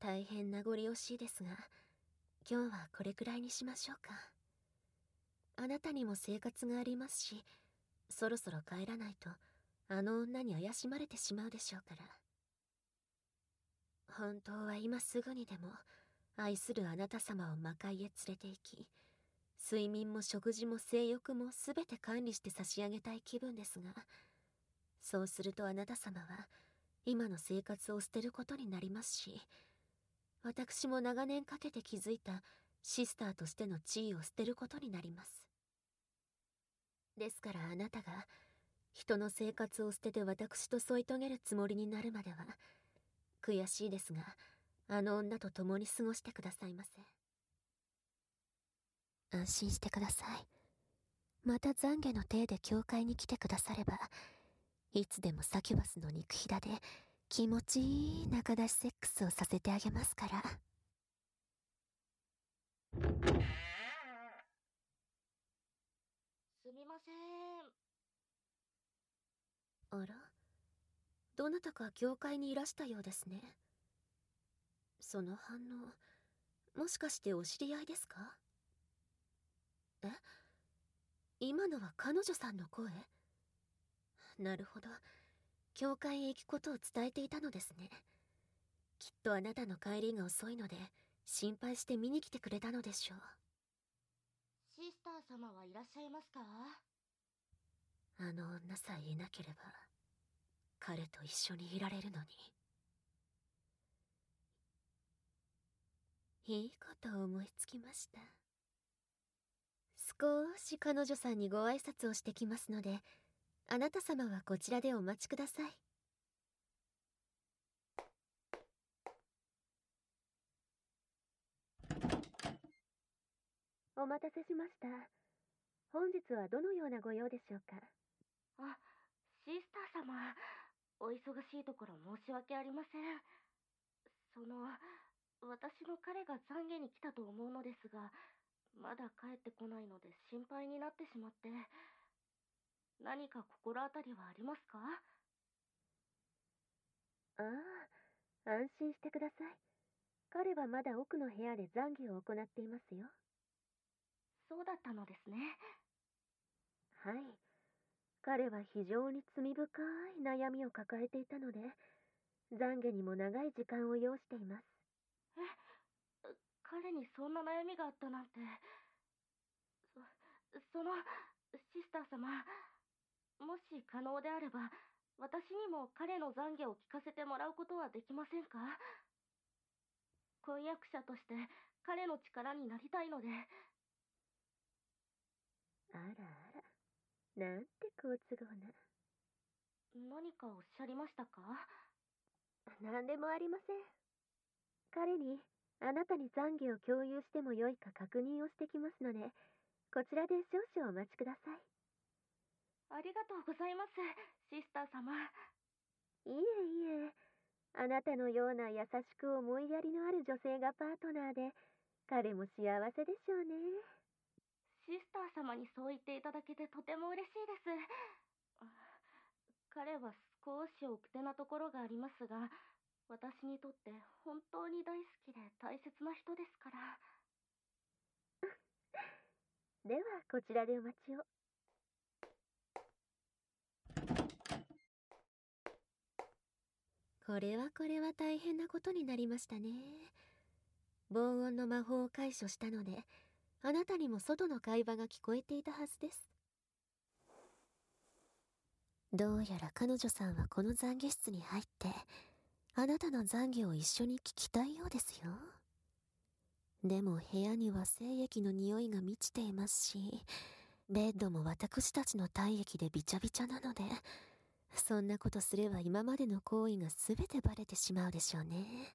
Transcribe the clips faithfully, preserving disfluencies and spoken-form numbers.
大変名残惜しいですが、今日はこれくらいにしましょうか。あなたにも生活がありますし、そろそろ帰らないとあの女に怪しまれてしまうでしょうから。本当は今すぐにでも愛するあなた様を魔界へ連れて行き、睡眠も食事も性欲もすべて管理して差し上げたい気分ですが、そうするとあなた様は今の生活を捨てることになりますし、私も長年かけて築いたシスターとしての地位を捨てることになります。ですからあなたが人の生活を捨てて私と添い遂げるつもりになるまでは、悔しいですが、あの女と共に過ごしてくださいませ。安心してください。また懺悔の体で教会に来てくだされば、いつでもサキュバスの肉ひだで気持ちいい仲出しセックスをさせてあげますから。 すみません。 あら、どなたか教会にいらしたようですね。その反応、もしかしてお知り合いですか？え？今のは彼女さんの声？なるほど。教会へ行くことを伝えていたのですね。きっとあなたの帰りが遅いので、心配して見に来てくれたのでしょう。 シスター様はいらっしゃいますか？ あの女さえいなければ、彼と一緒にいられるのに。いいことを思いつきました。少し彼女さんにご挨拶をしてきますので、あなた様はこちらでお待ちください。お待たせしました。本日はどのようなご用でしょうか？ あ、シスター様、お忙しいところ申し訳ありません。その、私の彼が懺悔に来たと思うのですが、まだ帰ってこないので心配になってしまって、何か心当たりはありますか？ ああ、安心してください。彼はまだ奥の部屋で懺悔を行っていますよ。 そうだったのですね。 はい。彼は非常に罪深い悩みを抱えていたので、懺悔にも長い時間を要しています。 え、彼にそんな悩みがあったなんて。そ、その、シスター様、もし可能であれば、私にも彼の懺悔を聞かせてもらうことはできませんか？婚約者として彼の力になりたいので。 あらあら、なんて好都合な。 何かおっしゃりましたか？ 何でもありません。彼にあなたに懺悔を共有してもよいか確認をしてきますので、こちらで少々お待ちください。 ありがとうございます、シスター様。 いえいえ、あなたのような優しく思いやりのある女性がパートナーで、彼も幸せでしょうね。 シスター様にそう言っていただけてとても嬉しいです。あ、彼は少し奥手なところがありますが、私にとって本当に大好きで大切な人ですから。 では、こちらでお待ちを。これはこれは大変なことになりましたね。防音の魔法を解除したので、あなたにも外の会話が聞こえていたはずです。どうやら彼女さんはこの懺悔室に入って、あなたの懺悔を一緒に聞きたいようですよ。でも部屋には精液の匂いが満ちていますし、ベッドも私たちの体液でびちゃびちゃなので、そんなことすれば今までの行為がすべてバレてしまうでしょうね。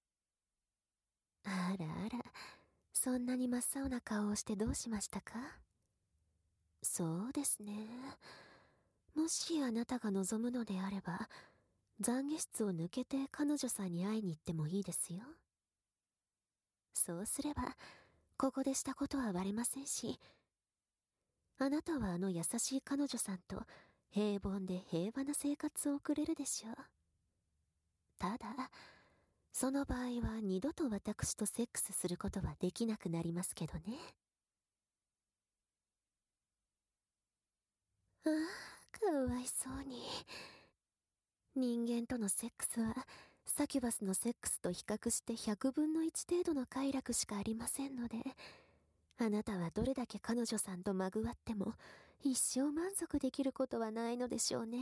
あらあら、そんなに真っ青な顔をしてどうしましたか？そうですね。もしあなたが望むのであれば、懺悔室を抜けて彼女さんに会いに行ってもいいですよ。そうすれば、ここでしたことはバレませんし、あなたはあの優しい彼女さんと平凡で平和な生活を送れるでしょう。ただ、 その場合は二度と私とセックスすることはできなくなりますけどね。ああ、かわいそうに。人間とのセックスはサキュバスのセックスと比較してひゃくぶんのいち程度の快楽しかありませんので、あなたはどれだけ彼女さんとまぐわっても一生満足できることはないのでしょうね。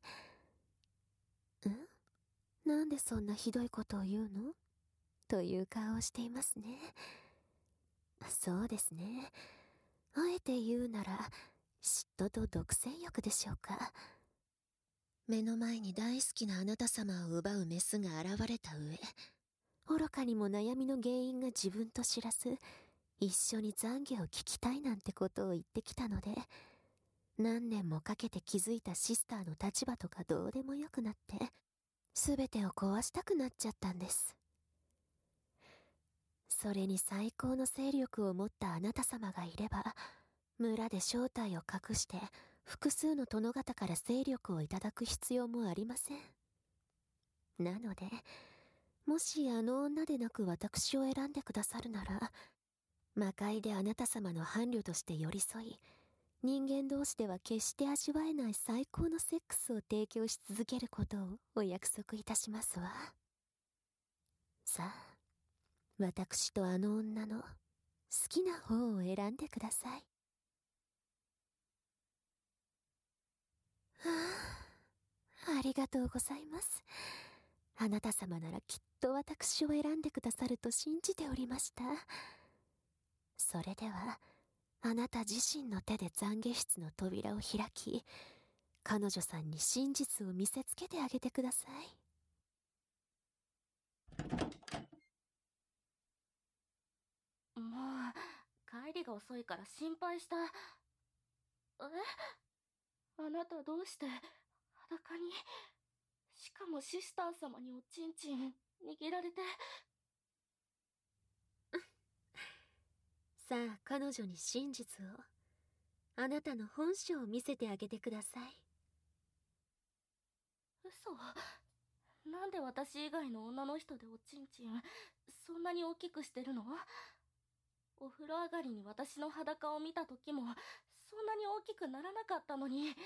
ん？なんでそんなひどいことを言うの？という顔をしていますね。そうですね。あえて言うなら嫉妬と独占欲でしょうか。目の前に大好きなあなた様を奪うメスが現れた上、愚かにも悩みの原因が自分と知らず、一緒に懺悔を聞きたいなんてことを言ってきたので、何年もかけて築いたシスターの立場とかどうでもよくなって、すべてを壊したくなっちゃったんです。それに最高の勢力を持ったあなた様がいれば、村で正体を隠して複数の殿方から勢力をいただく必要もありません。なので、もしあの女でなく私を選んでくださるなら、魔界であなた様の伴侶として寄り添い、人間同士では決して味わえない最高のセックスを提供し続けることをお約束いたしますわ。さあ、私とあの女の好きな方を選んでください。はあ、ありがとうございます。あなた様ならきっと私を選んでくださると信じておりました。それでは、あなた自身の手で懺悔室の扉を開き、彼女さんに真実を見せつけてあげてください。 もう帰りが遅いから心配した。え？あなたどうして裸に？しかもシスター様におちんちん握られて。 さあ、彼女に真実を、あなたの本性を見せてあげてください。 嘘。なんで私以外の女の人でおちんちんそんなに大きくしてるの？お風呂上がりに私の裸を見た時もそんなに大きくならなかったのに。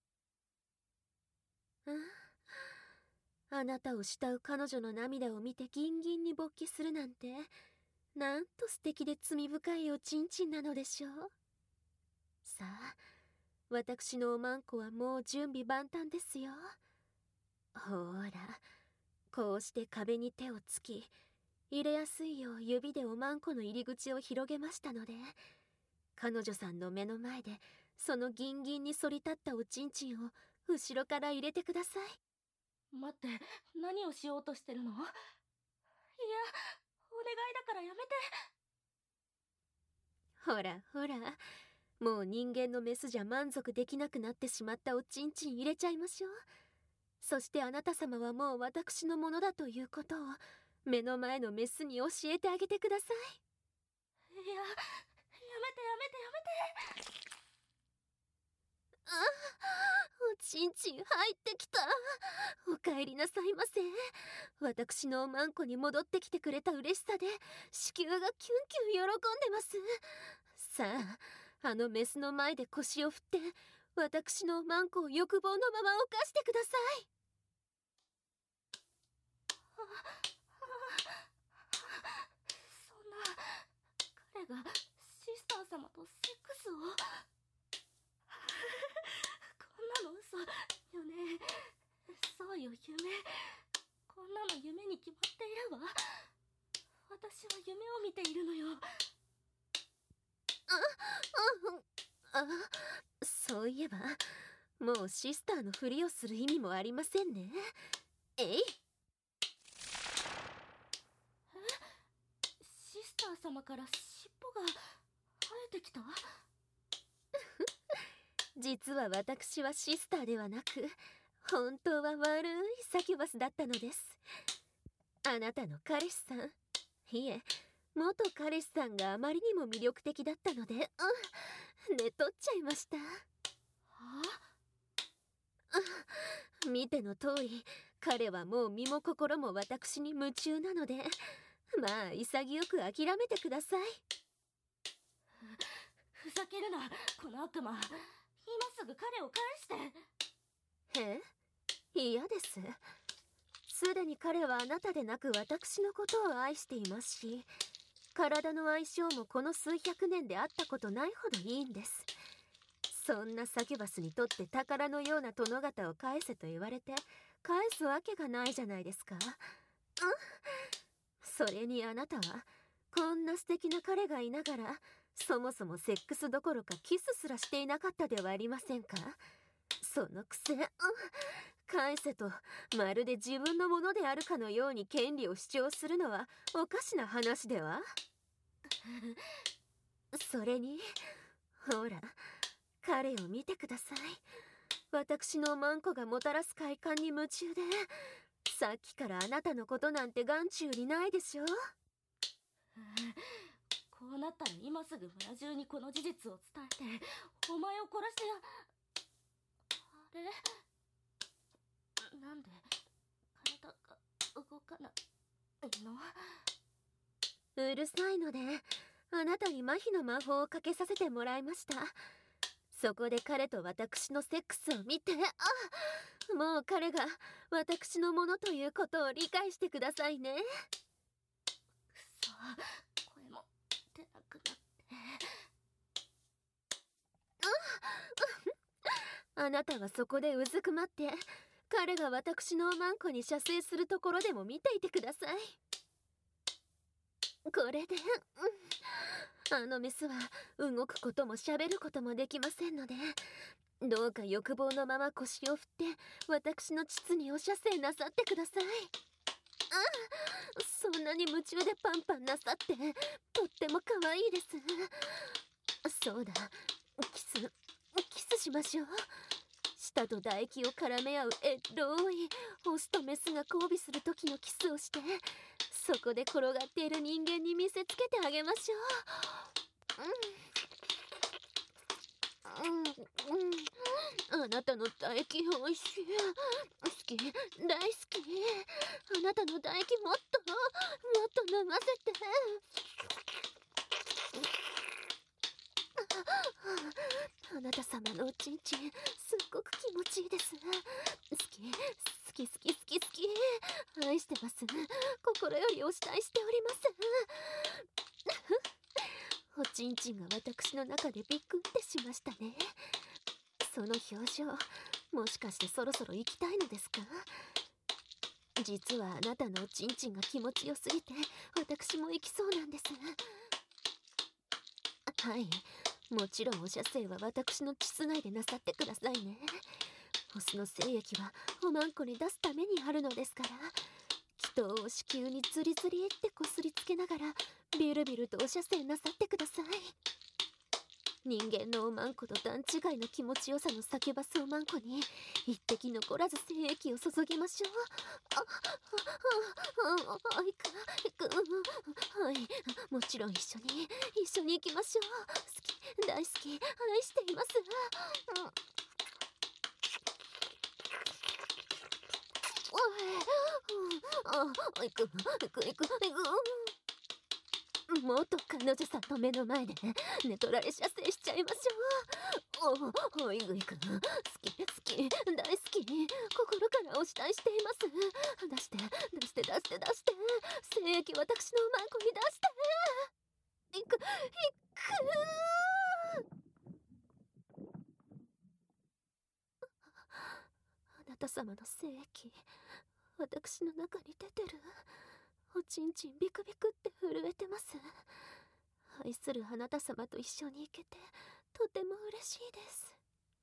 ああなたを慕う彼女の涙を見てギンギンに勃起するなんて、なんと素敵で罪深いおちんちんなのでしょう。さあ、私のおまんこはもう準備万端ですよ。ほら、こうして壁に手をつき、入れやすいよう指でおまんこの入り口を広げましたので、彼女さんの目の前でそのギンギンに反り立ったおちんちんを後ろから入れてください。 待って、何をしようとしてるの？いや、お願いだからやめて。 ほらほら、もう人間のメスじゃ満足できなくなってしまったおちんちん入れちゃいましょう。そしてあなた様はもう私のものだということを目の前のメスに教えてあげてください。 いや、やめてやめてやめて。 あ、おちんちん入ってきた。おかえりなさいませ。私のおまんこに戻ってきてくれた嬉しさで子宮がキュンキュン喜んでます。さあ、あのメスの前で腰を振って私のおまんこを欲望のまま犯してください。 そんな、彼がシスター様とセックスを。こんなの嘘よね。そうよ、夢。こんなの夢に決まっているわ。私は夢を見ているのよ。 あ、あ、あ、そういえばもうシスターのふりをする意味もありませんね。えい。 え？シスター様から尻尾が生えてきた？ 実は私はシスターではなく、本当は悪いサキュバスだったのです。あなたの彼氏さん、いえ、元彼氏さんがあまりにも魅力的だったので、うん、寝取っちゃいました。 はあ、見ての通り、 彼はもう身も心も私に夢中なので、まあ潔く諦めてください。 ふざけるな、この悪魔。今すぐ彼を返して。 え？嫌です。すでに彼はあなたでなく私のことを愛していますし、体の相性もこの数百年で会ったことないほどいいんです。そんなサキュバスにとって宝のような殿方を返せと言われて返すわけがないじゃないですか。それにあなたはこんな素敵な彼がいながらそもそもセックスどころかキスすらしていなかったではありませんか。そのくせ、返せとまるで自分のものであるかのように権利を主張するのはおかしな話では。それにほら彼を見てください。私のマンコがもたらす快感に夢中で、さっきからあなたのことなんて眼中にないでしょ。 こうなったら今すぐ村中にこの事実を伝えてお前を殺してや。あれ、なんで体が動かないの？ うるさいのであなたに麻痺の魔法をかけさせてもらいました。そこで彼と私のセックスを見て、あ、もう彼が私のものということを理解してくださいね。 くそ、声も出なくなってあなたはそこでうずくまって彼が私のおまんこに射精するところでも見ていてください。これで、うん、あのメスは動くことも喋ることもできませんので、どうか欲望のまま腰を振って私の膣にお射精なさってください。あ、そんなに夢中でパンパンなさってとっても可愛いです。そうだ、キスキスしましょう。舌と唾液を絡め合うエロいオスとメスが交尾する時のキスをして、そこで転がっている人間に見せつけてあげましょう。うん、うん、うん、あなたの唾液おいしい。好き、大好き。あなたの唾液もっともっと飲ませて。あなた様のおちんちんすっごく気持ちいいです。好き好き好き好き好き、愛してます。心よりお慕いしております。おちんちんが私の中でビクってしましたね。その表情、もしかしてそろそろ行きたいのですか？実はあなたのおちんちんが気持ちよすぎて私も行きそうなんです。はい、もちろんお射精は私の膣内でなさってくださいね。オスの精液はおまんこに出すためにあるのですから、気筒を子宮にズリズリってこすりつけながらビルビルとお射精なさってください。人間のおまんこと段違いの気持ちよさのサキュバスおまんこに一滴残らず精液を注ぎましょう。あ、あ、あ、あ、いく、いく、はい、もちろん一緒に、一緒に行きましょう。好き、大好き、愛しています。あ、あ、いく、いく、いく、いく。もっと彼女さんの目の前で寝取られ射精しちゃいましょう。おお、イグイ君、好き好き大好き、心からお慕いしています。出して出して出して出して、精液私のマンコに出して。いくいくあなた様の精液私の中に出てる。おちんちんビクビクって震えてます。愛するあなた様と一緒に行けてとても嬉しいです。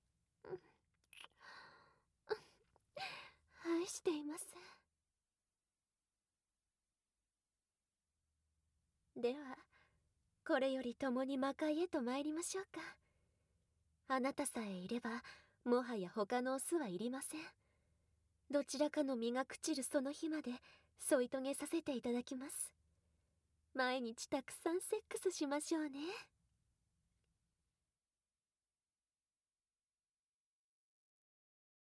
愛しています。ではこれより共に魔界へと参りましょうか。あなたさえいればもはや他のオスはいりません。どちらかの身が朽ちるその日まで添い遂げさせていただきます。毎日たくさんセックスしましょうね。